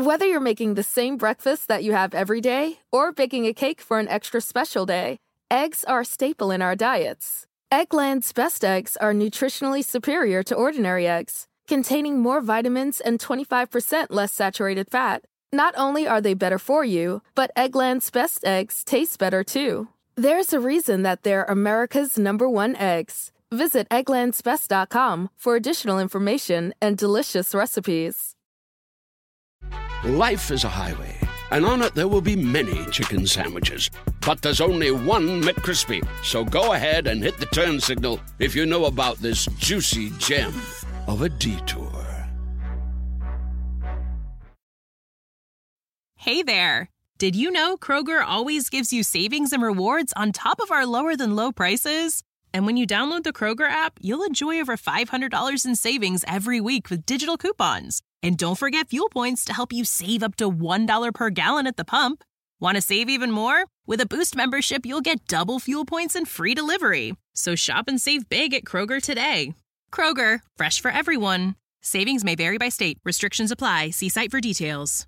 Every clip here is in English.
Whether you're making the same breakfast that you have every day or baking a cake for an extra special day, eggs are a staple in our diets. Eggland's best eggs are nutritionally superior to ordinary eggs, containing more vitamins and 25% less saturated fat. Not only are they better for you, but Eggland's best eggs taste better too. There's a reason that they're America's #1 eggs. Visit egglandsbest.com for additional information and delicious recipes. Life is a highway, and on it there will be many chicken sandwiches. But there's only one McCrispy. So go ahead and hit the turn signal if you know about this juicy gem of a detour. Hey there! Did you know Kroger always gives you savings and rewards on top of our lower-than-low prices? And when you download the Kroger app, you'll enjoy over $500 in savings every week with digital coupons. And don't forget fuel points to help you save up to $1 per gallon at the pump. Want to save even more? With a Boost membership, you'll get double fuel points and free delivery. So shop and save big at Kroger today. Kroger, fresh for everyone. Savings may vary by state. Restrictions apply. See site for details.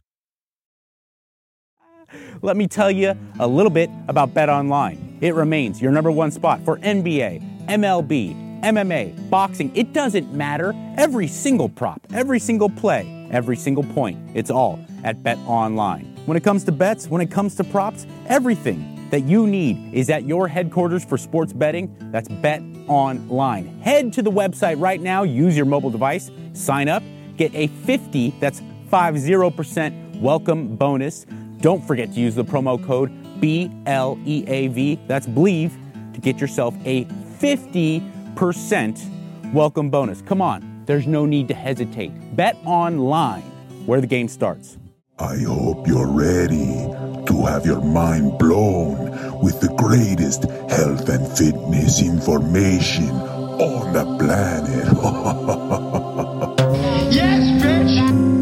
Let me tell you a little bit about BetOnline. It remains your #1 spot for NBA, MLB, MMA, boxing. It doesn't matter. Every single prop, every single play, every single point, it's all at BetOnline. When it comes to bets, when it comes to props, everything that you need is at your headquarters for sports betting. That's BetOnline. Head to the website right now, use your mobile device, sign up, get a 50% welcome bonus. Don't forget to use the promo code BLEAV, that's Believe, to get yourself a 50% welcome bonus. Come on, there's no need to hesitate. Bet online, where the game starts. I hope you're ready to have your mind blown with the greatest health and fitness information on the planet. Yes, bitch!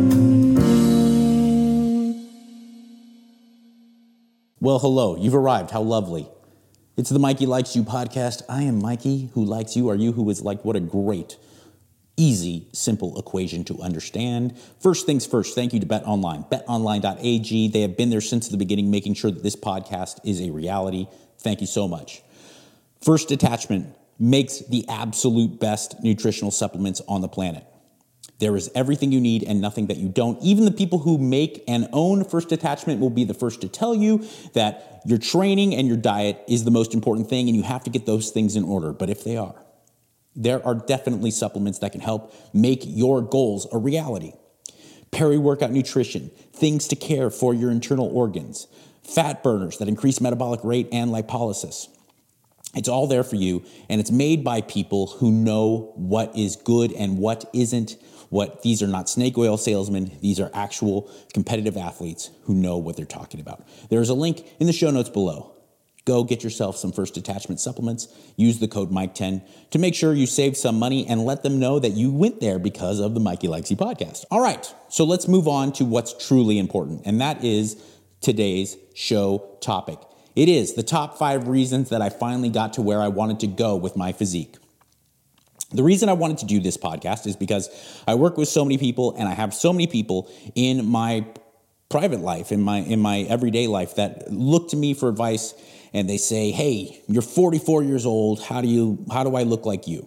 Well, hello, you've arrived. How lovely. It's the Mikey Likes You podcast. I am Mikey, who likes you, are you, who is like. What a great, easy, simple equation to understand. First things first, thank you to BetOnline. BetOnline.ag. They have been there since the beginning, making sure that this podcast is a reality. Thank you so much. First Detachment makes the absolute best nutritional supplements on the planet. There is everything you need and nothing that you don't. Even the people who make and own First Detachment will be the first to tell you that your training and your diet is the most important thing, and you have to get those things in order. But if they are, there are definitely supplements that can help make your goals a reality. Peri-workout nutrition, things to care for your internal organs, fat burners that increase metabolic rate and lipolysis. It's all there for you, and it's made by people who know what is good and what isn't. These are not snake oil salesmen. These are actual competitive athletes who know what they're talking about. There's a link in the show notes below. Go get yourself some First Detachment supplements. Use the code Mike10 to make sure you save some money and let them know that you went there because of the Mikey Likes You podcast. All right, so let's move on to what's truly important, and that is today's show topic. It is the top 5 reasons that I finally got to where I wanted to go with my physique. The reason I wanted to do this podcast is because I work with so many people, and I have so many people in my private life, in my everyday life, that look to me for advice, and they say, "Hey, you're 44 years old. How do I look like you?"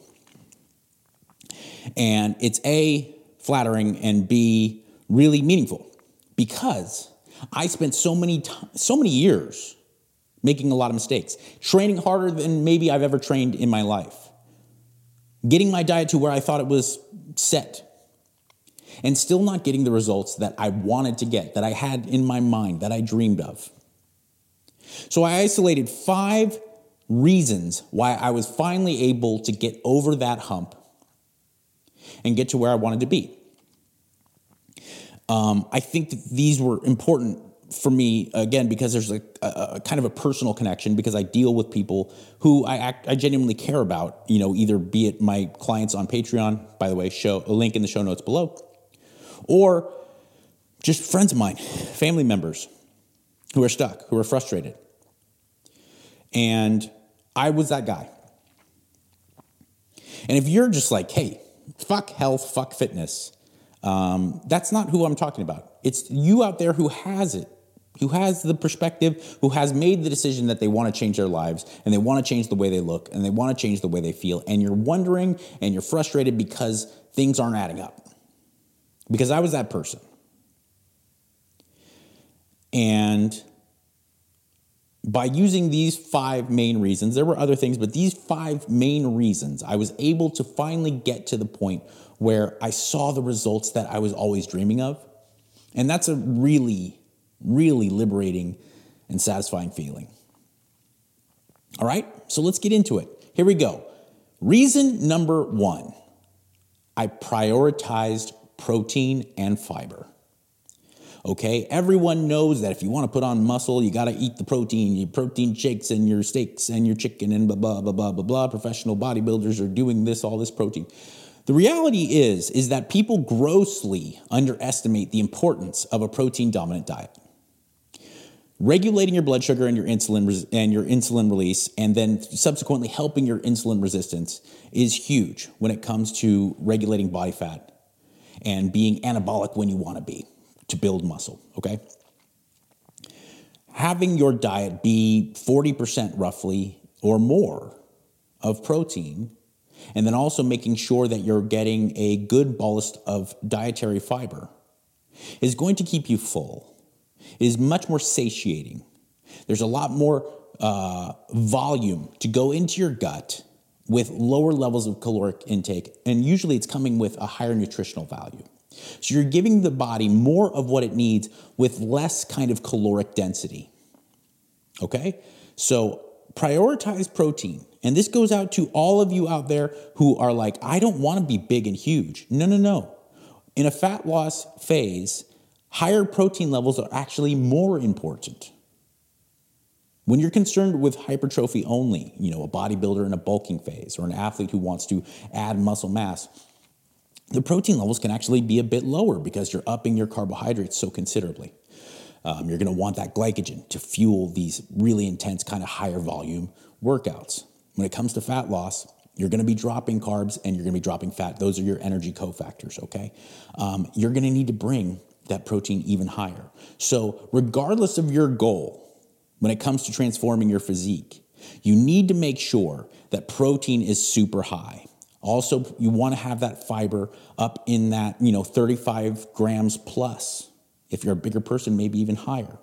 And it's A, flattering, and B, really meaningful, because I spent so many years making a lot of mistakes, training harder than maybe I've ever trained in my life, getting my diet to where I thought it was set, and still not getting the results that I wanted to get, that I had in my mind, that I dreamed of. So I isolated 5 reasons why I was finally able to get over that hump and get to where I wanted to be. I think that these were important for me, again, because there's a kind of a personal connection, because I deal with people who I genuinely care about, either be it my clients on Patreon, by the way, a link in the show notes below, or just friends of mine, family members who are stuck, who are frustrated. And I was that guy. And if you're just like, hey, fuck health, fuck fitness, That's not who I'm talking about. It's you out there who has it, who has the perspective, who has made the decision that they want to change their lives and they want to change the way they look and they want to change the way they feel. And you're wondering and you're frustrated because things aren't adding up. Because I was that person. And by using these 5 main reasons, there were other things, but these 5 main reasons, I was able to finally get to the point where I saw the results that I was always dreaming of. And that's a really, really liberating and satisfying feeling. All right, so let's get into it. Here we go. Reason number 1, I prioritized protein and fiber. Okay, everyone knows that if you want to put on muscle, you got to eat the protein, your protein shakes and your steaks and your chicken and blah, blah, blah, blah, blah, blah. Professional bodybuilders are doing this, all this protein. The reality is that people grossly underestimate the importance of a protein-dominant diet. Regulating your blood sugar and your insulin release, and then subsequently helping your insulin resistance is huge when it comes to regulating body fat and being anabolic when you want to be, to build muscle, okay? Having your diet be 40% roughly or more of protein, and then also making sure that you're getting a good bolus of dietary fiber is going to keep you full. It is much more satiating. There's a lot more volume to go into your gut with lower levels of caloric intake, and usually it's coming with a higher nutritional value. So you're giving the body more of what it needs with less kind of caloric density. Okay? So prioritize protein. And this goes out to all of you out there who are like, I don't want to be big and huge. No. In a fat loss phase, higher protein levels are actually more important. When you're concerned with hypertrophy only, a bodybuilder in a bulking phase or an athlete who wants to add muscle mass, the protein levels can actually be a bit lower because you're upping your carbohydrates so considerably. You're going to want that glycogen to fuel these really intense kind of higher volume workouts. When it comes to fat loss, you're going to be dropping carbs and you're going to be dropping fat. Those are your energy cofactors, okay? You're going to need to bring that protein even higher. So regardless of your goal, when it comes to transforming your physique, you need to make sure that protein is super high. Also, you want to have that fiber up in that, 35 grams plus. If you're a bigger person, maybe even higher.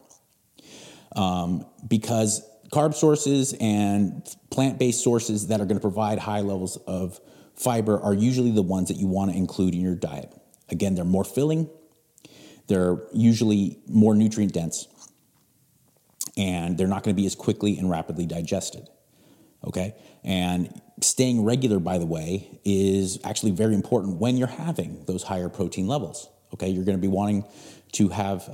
Because carb sources and plant-based sources that are going to provide high levels of fiber are usually the ones that you want to include in your diet. Again, they're more filling. They're usually more nutrient dense. And they're not going to be as quickly and rapidly digested. Okay? And staying regular, by the way, is actually very important when you're having those higher protein levels. Okay? You're going to be wanting to have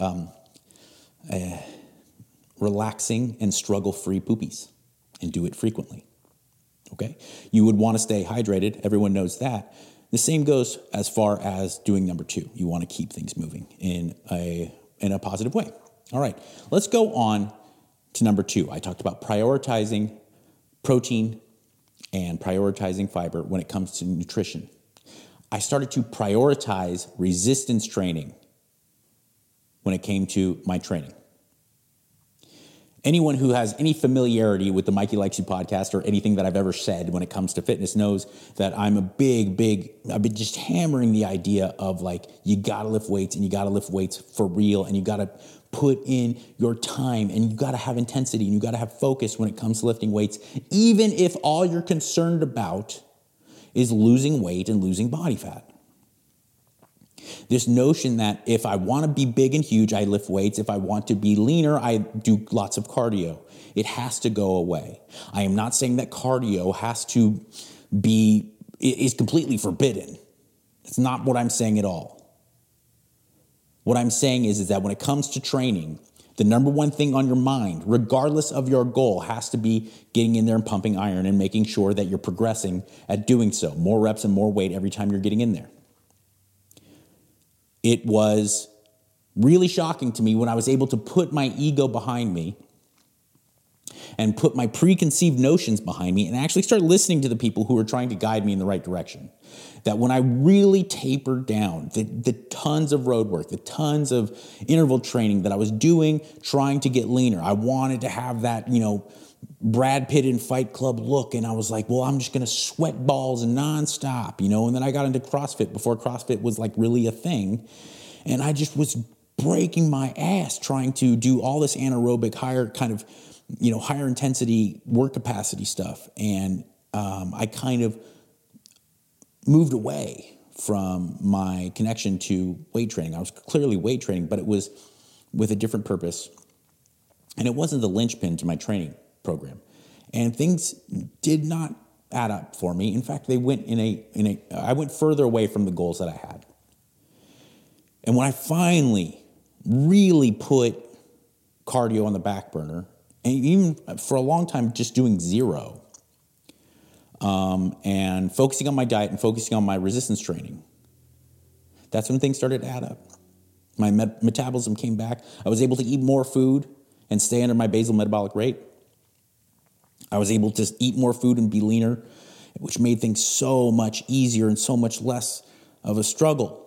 relaxing and struggle-free poopies and do it frequently. Okay? You would want to stay hydrated. Everyone knows that. The same goes as far as doing number 2. You want to keep things moving in a positive way. All right. Let's go on to number 2. I talked about prioritizing protein and prioritizing fiber when it comes to nutrition. I started to prioritize resistance training when it came to my training. Anyone who has any familiarity with the Mikey Likes You podcast or anything that I've ever said when it comes to fitness knows that I'm I've been just hammering the idea of you gotta lift weights and you gotta lift weights for real and you gotta put in your time and you gotta have intensity and you gotta have focus when it comes to lifting weights, even if all you're concerned about is losing weight and losing body fat. This notion that if I want to be big and huge, I lift weights. If I want to be leaner, I do lots of cardio. It has to go away. I am not saying that cardio is completely forbidden. That's not what I'm saying at all. What I'm saying is that when it comes to training, the number one thing on your mind, regardless of your goal, has to be getting in there and pumping iron and making sure that you're progressing at doing so. More reps and more weight every time you're getting in there. It was really shocking to me when I was able to put my ego behind me and put my preconceived notions behind me and actually start listening to the people who are trying to guide me in the right direction. That when I really tapered down the tons of road work, the tons of interval training that I was doing, trying to get leaner, I wanted to have that, Brad Pitt in Fight Club look. And I was like, well, I'm just going to sweat balls nonstop, And then I got into CrossFit before CrossFit was like really a thing. And I just was breaking my ass trying to do all this anaerobic, higher intensity work capacity stuff. And I kind of moved away from my connection to weight training. I was clearly weight training, but it was with a different purpose. And it wasn't the linchpin to my training program. And things did not add up for me. In fact, they went I went further away from the goals that I had. And when I finally really put cardio on the back burner, and even for a long time just doing zero, and focusing on my diet and focusing on my resistance training, that's when things started to add up. My metabolism came back. I was able to eat more food and stay under my basal metabolic rate. I was able to eat more food and be leaner, which made things so much easier and so much less of a struggle.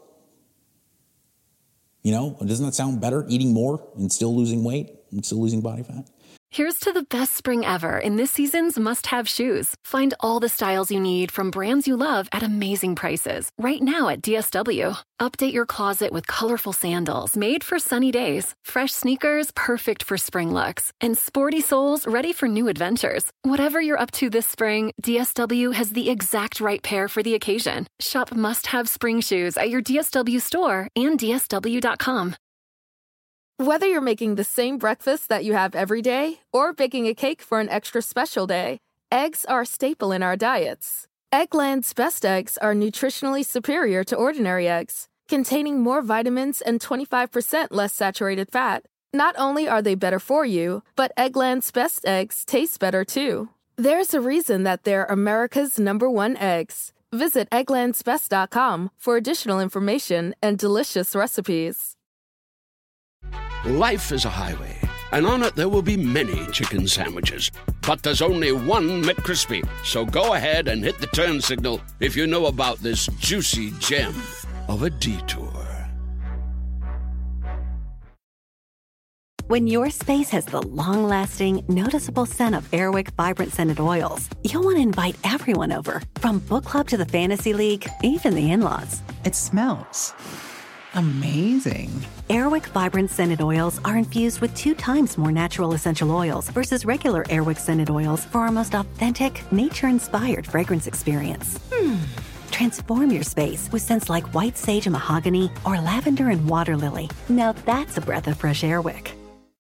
Doesn't that sound better, eating more and still losing weight and still losing body fat? Here's to the best spring ever in this season's must-have shoes. Find all the styles you need from brands you love at amazing prices right now at DSW. Update your closet with colorful sandals made for sunny days, fresh sneakers perfect for spring looks, and sporty soles ready for new adventures. Whatever you're up to this spring, DSW has the exact right pair for the occasion. Shop must-have spring shoes at your DSW store and DSW.com. Whether you're making the same breakfast that you have every day or baking a cake for an extra special day, eggs are a staple in our diets. Eggland's Best Eggs are nutritionally superior to ordinary eggs, containing more vitamins and 25% less saturated fat. Not only are they better for you, but Eggland's Best Eggs taste better too. There's a reason that they're America's #1 eggs. Visit egglandsbest.com for additional information and delicious recipes. Life is a highway, and on it there will be many chicken sandwiches. But there's only one McCrispy. So go ahead and hit the turn signal if you know about this juicy gem of a detour. When your space has the long-lasting, noticeable scent of Airwick Vibrant Scented Oils, you'll want to invite everyone over, from book club to the fantasy league, even the in-laws. It smells amazing. Airwick Vibrant Scented Oils are infused with 2 times more natural essential oils versus regular Airwick Scented Oils for our most authentic, nature-inspired fragrance experience. Transform your space with scents like white sage and mahogany or lavender and water lily. Now that's a breath of fresh Airwick.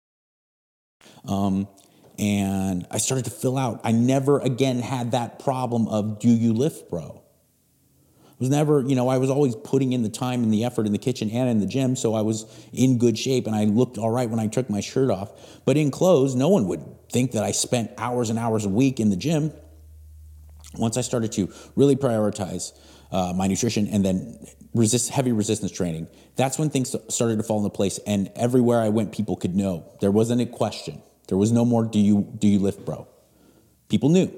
And I started to fill out. I never again had that problem of, do you lift, bro? Was never, I was always putting in the time and the effort in the kitchen and in the gym, so I was in good shape and I looked all right when I took my shirt off. But in clothes, no one would think that I spent hours and hours a week in the gym. Once I started to really prioritize my nutrition and then heavy resistance training, that's when things started to fall into place. And everywhere I went, people could know. There wasn't a question. There was no more, do you lift, bro? People knew.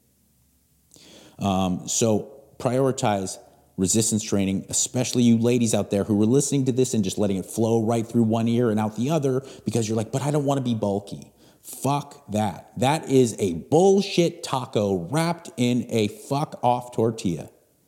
So prioritize resistance training, especially you ladies out there who were listening to this and just letting it flow right through one ear and out the other because you're like, but I don't want to be bulky. Fuck that. That is a bullshit taco wrapped in a fuck off tortilla.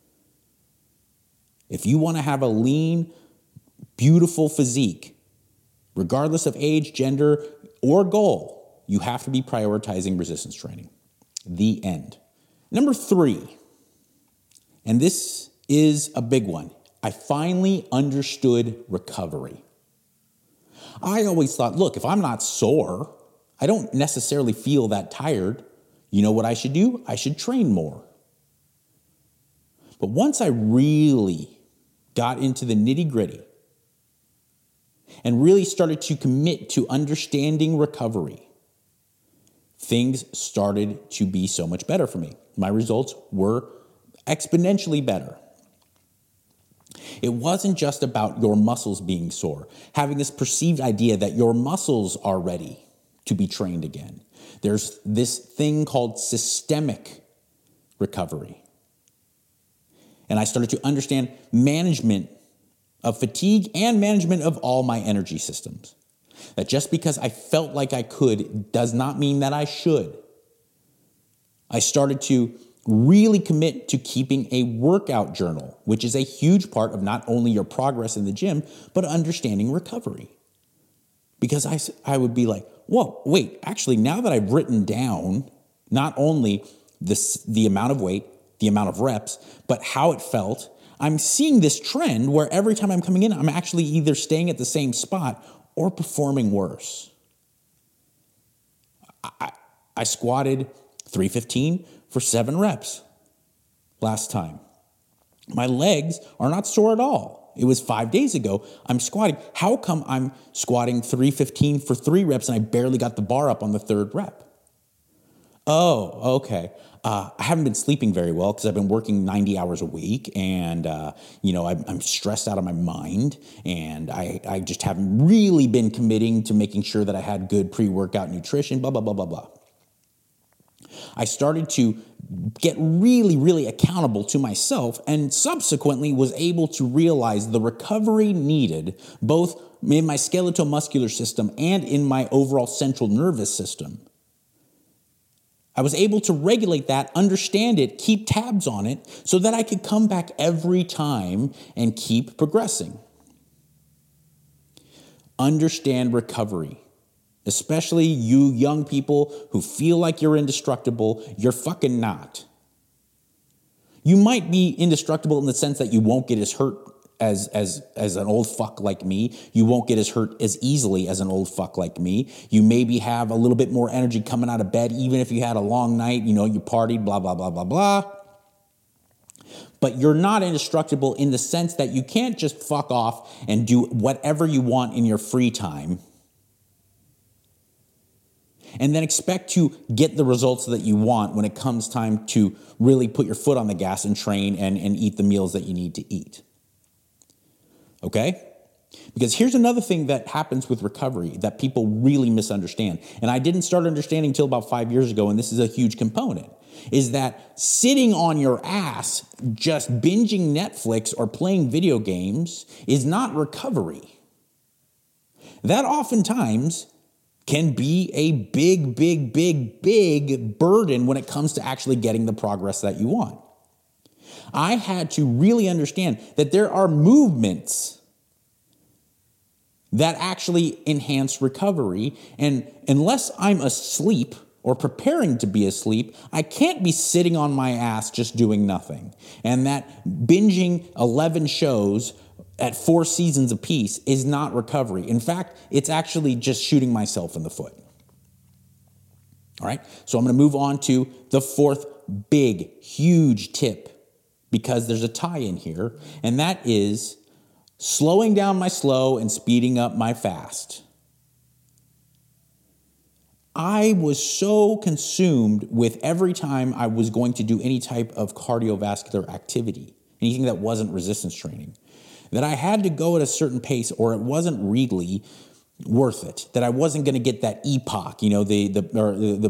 If you want to have a lean, beautiful physique, regardless of age, gender, or goal, you have to be prioritizing resistance training. The end. Number 3, and this is a big one. I finally understood recovery. I always thought, look, if I'm not sore, I don't necessarily feel that tired. You know what I should do? I should train more. But once I really got into the nitty-gritty and really started to commit to understanding recovery, things started to be so much better for me. My results were exponentially better. It wasn't just about your muscles being sore, having this perceived idea that your muscles are ready to be trained again. There's this thing called systemic recovery. And I started to understand management of fatigue and management of all my energy systems. That just because I felt like I could does not mean that I should. I started to really commit to keeping a workout journal, which is a huge part of not only your progress in the gym, but understanding recovery. Because I would be like, whoa, wait, actually, now that I've written down not only the amount of weight, the amount of reps, but how it felt, I'm seeing this trend where every time I'm coming in, I'm actually either staying at the same spot or performing worse. I squatted 315 for 7 reps last time. My legs are not sore at all. It was 5 days ago. I'm squatting. How come I'm squatting 315 for 3 reps and I barely got the bar up on the 3rd rep? Oh, okay. I haven't been sleeping very well because I've been working 90 hours a week, and I'm stressed out of my mind, and I just haven't really been committing to making sure that I had good pre-workout nutrition, blah, blah, blah, blah, blah. I started to get really, really accountable to myself, and subsequently was able to realize the recovery needed both in my skeletal-muscular system and in my overall central nervous system. I was able to regulate that, understand it, keep tabs on it, so that I could come back every time and keep progressing. Understand recovery. Especially you young people who feel like you're indestructible, you're fucking not. You might be indestructible in the sense that you won't get as hurt as an old fuck like me. You won't get as hurt as easily as an old fuck like me. You maybe have a little bit more energy coming out of bed, even if you had a long night, you partied, blah, blah, blah, blah, blah. But you're not indestructible in the sense that you can't just fuck off and do whatever you want in your free time and then expect to get the results that you want when it comes time to really put your foot on the gas and train and eat the meals that you need to eat. Okay? Because here's another thing that happens with recovery that people really misunderstand. And I didn't start understanding until about 5 years ago, and this is a huge component, is that sitting on your ass, just binging Netflix or playing video games is not recovery. That oftentimes can be a big, big, big, big burden when it comes to actually getting the progress that you want. I had to really understand that there are movements that actually enhance recovery. And unless I'm asleep or preparing to be asleep, I can't be sitting on my ass just doing nothing. And that binging 11 shows at 4 seasons apiece is not recovery. In fact, it's actually just shooting myself in the foot. All right, so I'm going to move on to the 4th big, huge tip, because there's a tie in here, and that is slowing down my slow and speeding up my fast. I was so consumed with every time I was going to do any type of cardiovascular activity, anything that wasn't resistance training, that I had to go at a certain pace or it wasn't really worth it, that I wasn't going to get that EPOC, the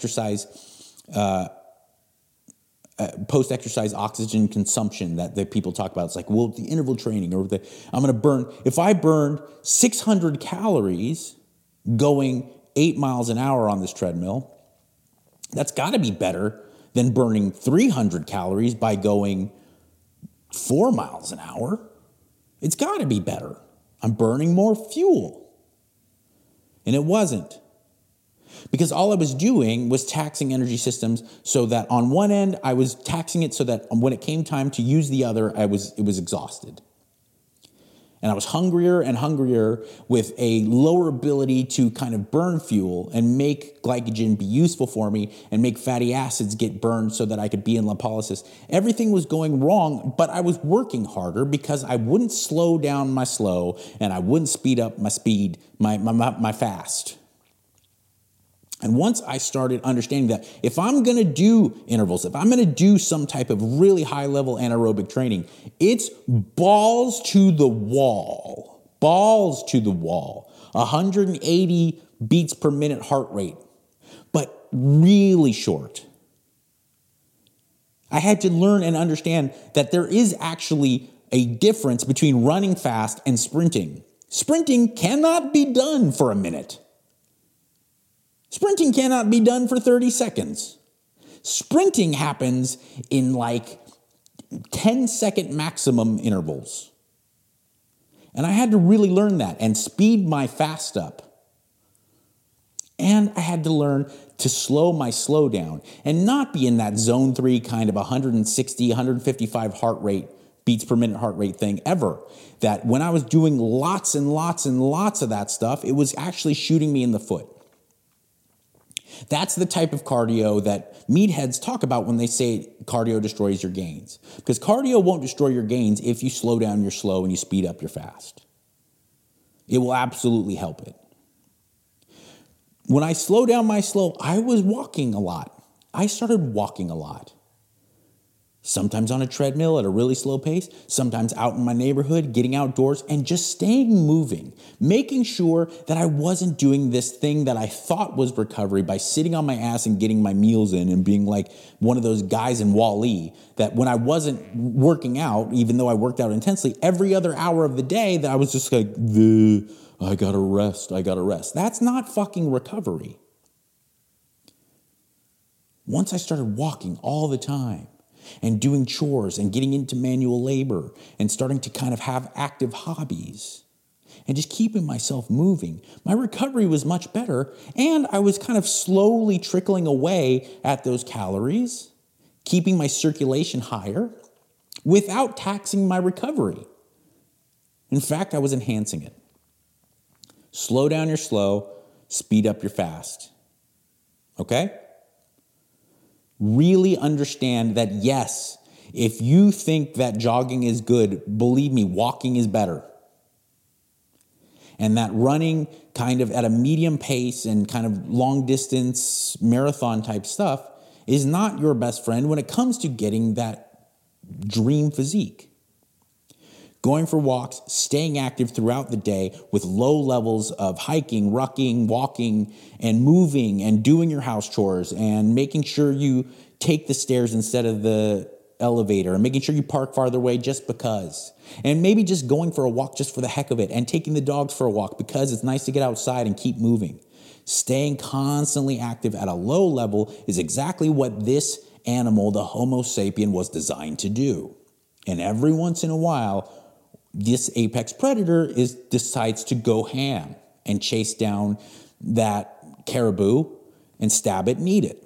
post-exercise oxygen consumption that people talk about. It's like, well, the interval training I'm going to burn, if I burned 600 calories going 8 miles an hour on this treadmill, that's got to be better than burning 300 calories by going 4 miles an hour. It's got to be better. I'm burning more fuel. And it wasn't. Because all I was doing was taxing energy systems so that on one end, I was taxing it so that when it came time to use the other, it was exhausted. And I was hungrier and hungrier with a lower ability to kind of burn fuel and make glycogen be useful for me and make fatty acids get burned so that I could be in lipolysis. Everything was going wrong, but I was working harder because I wouldn't slow down my slow and I wouldn't speed up my speed, my fast. And once I started understanding that if I'm going to do intervals, if I'm going to do some type of really high-level anaerobic training, it's balls to the wall, 180 beats per minute heart rate. But really short. I had to learn and understand that there is actually a difference between running fast and sprinting. Sprinting cannot be done for a minute. Sprinting cannot be done for 30 seconds. Sprinting happens in like 10-second maximum intervals. And I had to really learn that and speed my fast up. And I had to learn to slow my slow down and not be in that zone 3 kind of 160, 155 heart rate, beats per minute heart rate thing ever. That when I was doing lots and lots and lots of that stuff, it was actually shooting me in the foot. That's the type of cardio that meatheads talk about when they say cardio destroys your gains. Because cardio won't destroy your gains if you slow down your slow and you speed up your fast. It will absolutely help it. When I slow down my slow, I was walking a lot. I started walking a lot. Sometimes on a treadmill at a really slow pace, sometimes out in my neighborhood, getting outdoors and just staying moving, making sure that I wasn't doing this thing that I thought was recovery by sitting on my ass and getting my meals in and being like one of those guys in Wall-E that when I wasn't working out, even though I worked out intensely, every other hour of the day that I was just like, I gotta rest. That's not fucking recovery. Once I started walking all the time, and doing chores and getting into manual labor and starting to kind of have active hobbies and just keeping myself moving, my recovery was much better. And I was kind of slowly trickling away at those calories, keeping my circulation higher without taxing my recovery. In fact, I was enhancing it. Slow down your slow, speed up your fast. Okay? Really understand that, yes, if you think that jogging is good, believe me, walking is better. And that running kind of at a medium pace and kind of long distance marathon type stuff is not your best friend when it comes to getting that dream physique. Going for walks, staying active throughout the day with low levels of hiking, rucking, walking, and moving, and doing your house chores, and making sure you take the stairs instead of the elevator, and making sure you park farther away just because. And maybe just going for a walk just for the heck of it, and taking the dogs for a walk because it's nice to get outside and keep moving. Staying constantly active at a low level is exactly what this animal, the Homo sapien, was designed to do. And every once in a while, this apex predator decides to go ham and chase down that caribou and stab it and eat it.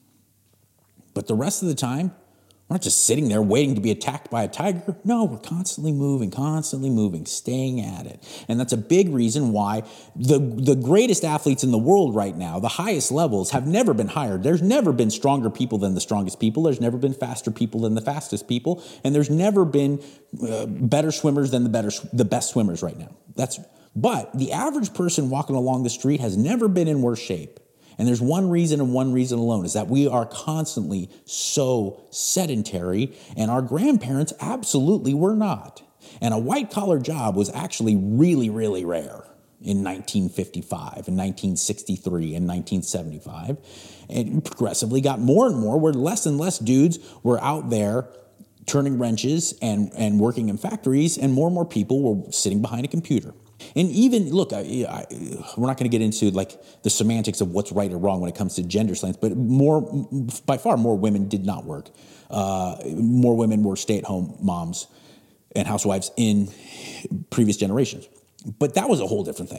But the rest of the time, we're not just sitting there waiting to be attacked by a tiger. No, we're constantly moving, staying at it. And that's a big reason why the greatest athletes in the world right now, the highest levels, have never been higher. There's never been stronger people than the strongest people. There's never been faster people than the fastest people. And there's never been better swimmers than the best swimmers right now. But the average person walking along the street has never been in worse shape. And there's one reason and one reason alone, is that we are constantly so sedentary, and our grandparents absolutely were not. And a white-collar job was actually really, really rare in 1955, and 1963, and 1975. And progressively got more and more, where less and less dudes were out there turning wrenches and working in factories, and more people were sitting behind a computer. And even, look, we're not going to get into like the semantics of what's right or wrong when it comes to gender slants, but by far more women did not work. More women were stay-at-home moms and housewives in previous generations. But that was a whole different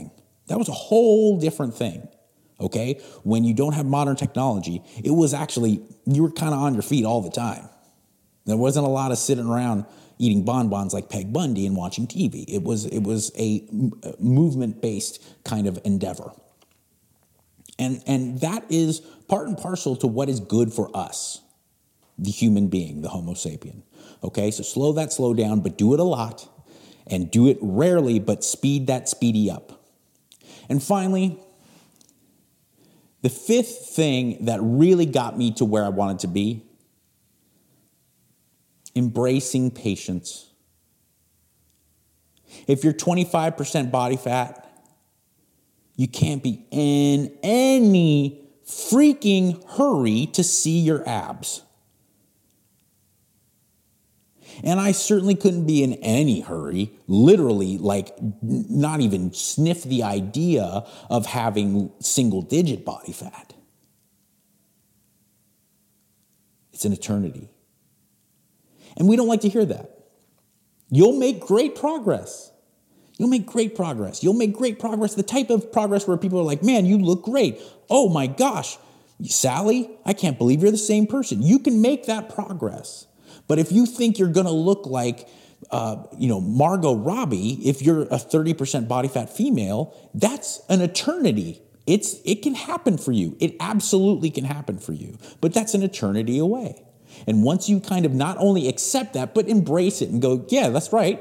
thing. Okay? When you don't have modern technology, it was actually, you were kind of on your feet all the time. There wasn't a lot of sitting around eating bonbons like Peg Bundy and watching TV. It was a movement-based kind of endeavor. And that is part and parcel to what is good for us, the human being, the Homo sapien. Okay, so slow down, but do it a lot. And do it rarely, but speed that speedy up. And finally, the fifth thing that really got me to where I wanted to be: embracing patience. If you're 25% body fat, you can't be in any freaking hurry to see your abs. And I certainly couldn't be in any hurry, literally, like not even sniff the idea of having single-digit body fat. It's an eternity. And we don't like to hear that. You'll make great progress. You'll make great progress. You'll make great progress, the type of progress where people are like, man, you look great. Oh my gosh, Sally, I can't believe you're the same person. You can make that progress. But if you think you're going to look like, Margot Robbie, if you're a 30% body fat female, that's an eternity. It can happen for you. It absolutely can happen for you. But that's an eternity away. And once you kind of not only accept that, but embrace it and go, yeah, that's right.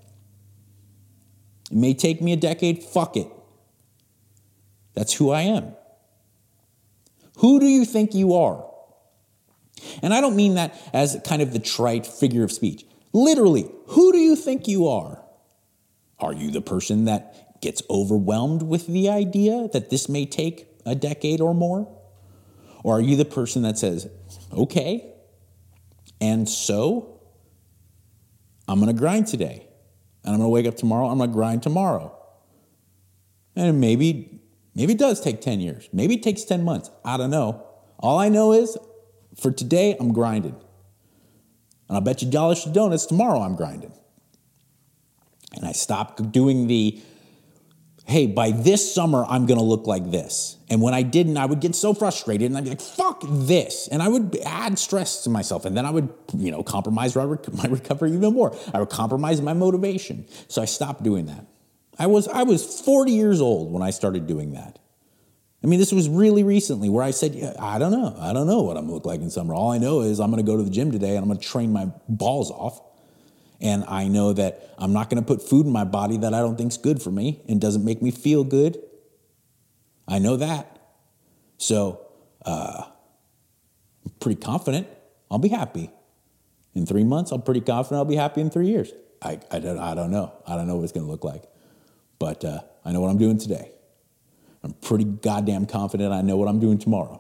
It may take me a decade. Fuck it. That's who I am. Who do you think you are? And I don't mean that as kind of the trite figure of speech. Literally, who do you think you are? Are you the person that gets overwhelmed with the idea that this may take a decade or more? Or are you the person that says, okay, and so I'm going to grind today. And I'm going to wake up tomorrow, I'm going to grind tomorrow. And maybe it does take 10 years. Maybe it takes 10 months. I don't know. All I know is for today, I'm grinding. And I'll bet you dollars to donuts tomorrow I'm grinding. And I stopped doing hey, by this summer, I'm going to look like this. And when I didn't, I would get so frustrated and I'd be like, fuck this. And I would add stress to myself. And then I would, compromise my recovery even more. I would compromise my motivation. So I stopped doing that. I was 40 years old when I started doing that. I mean, this was really recently where I said, yeah, I don't know what I'm going to look like in summer. All I know is I'm going to go to the gym today and I'm going to train my balls off. And I know that I'm not going to put food in my body that I don't think is good for me and doesn't make me feel good. I know that. So I'm pretty confident I'll be happy. In 3 months, I'm pretty confident I'll be happy in 3 years. I don't know. I don't know what it's going to look like. But I know what I'm doing today. I'm pretty goddamn confident I know what I'm doing tomorrow.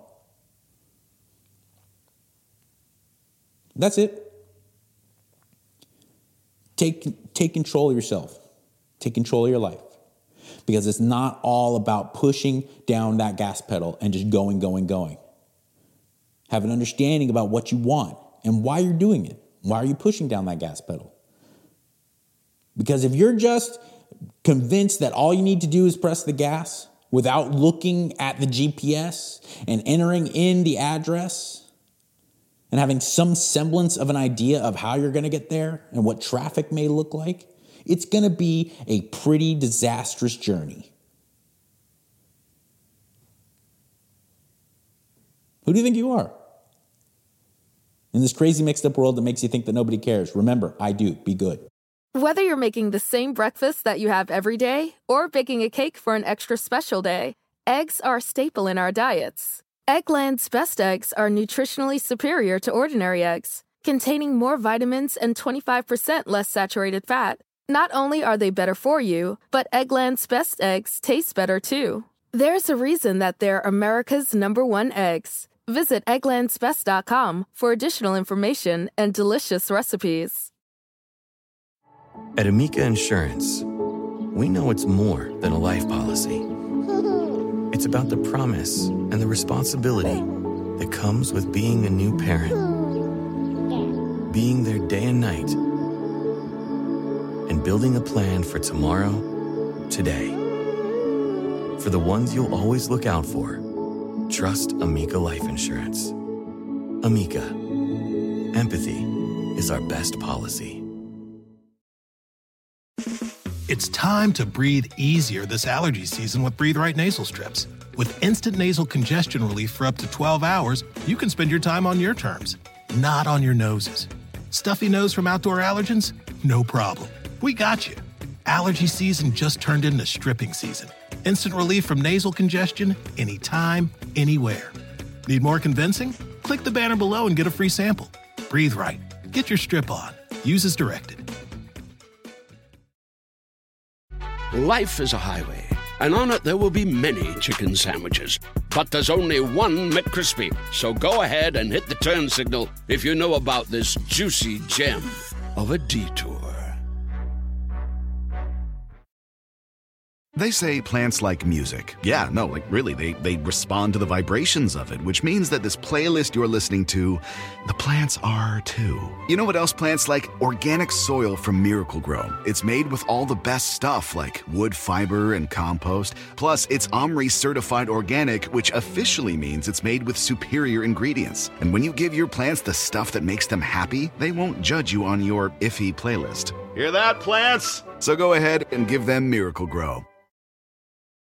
That's it. Take control of yourself. Take control of your life. Because it's not all about pushing down that gas pedal and just going. Have an understanding about what you want and why you're doing it. Why are you pushing down that gas pedal? Because if you're just convinced that all you need to do is press the gas without looking at the GPS and entering in the address and having some semblance of an idea of how you're going to get there and what traffic may look like, it's going to be a pretty disastrous journey. Who do you think you are? In this crazy mixed up world that makes you think that nobody cares, remember, I do. Be good. Whether you're making the same breakfast that you have every day or baking a cake for an extra special day, eggs are a staple in our diets. Eggland's Best Eggs are nutritionally superior to ordinary eggs, containing more vitamins and 25% less saturated fat. Not only are they better for you, but Eggland's Best Eggs taste better too. There's a reason that they're America's #1 eggs. Visit egglandsbest.com for additional information and delicious recipes. At Amica Insurance, we know it's more than a life policy. It's about the promise and the responsibility that comes with being a new parent. Being there day and night. And building a plan for tomorrow, today. For the ones you'll always look out for, trust Amica Life Insurance. Amica. Empathy is our best policy. It's time to breathe easier this allergy season with Breathe Right nasal strips. With instant nasal congestion relief for up to 12 hours, you can spend your time on your terms, not on your noses. Stuffy nose from outdoor allergens? No problem. We got you. Allergy season just turned into stripping season. Instant relief from nasal congestion anytime, anywhere. Need more convincing? Click the banner below and get a free sample. Breathe Right. Get your strip on. Use as directed. Life is a highway, And on it there will be many chicken sandwiches. But there's only one McCrispy. So go ahead and hit the turn signal if you know about this juicy gem of a detour. They say plants like music. Yeah, no, like really, they respond to the vibrations of it, which means that this playlist you're listening to, the plants are too. You know what else plants like? Organic soil from Miracle-Gro. It's made with all the best stuff like wood fiber and compost. Plus, it's OMRI certified organic, which officially means it's made with superior ingredients. And when you give your plants the stuff that makes them happy, they won't judge you on your iffy playlist. Hear that, plants? So go ahead and give them Miracle-Gro.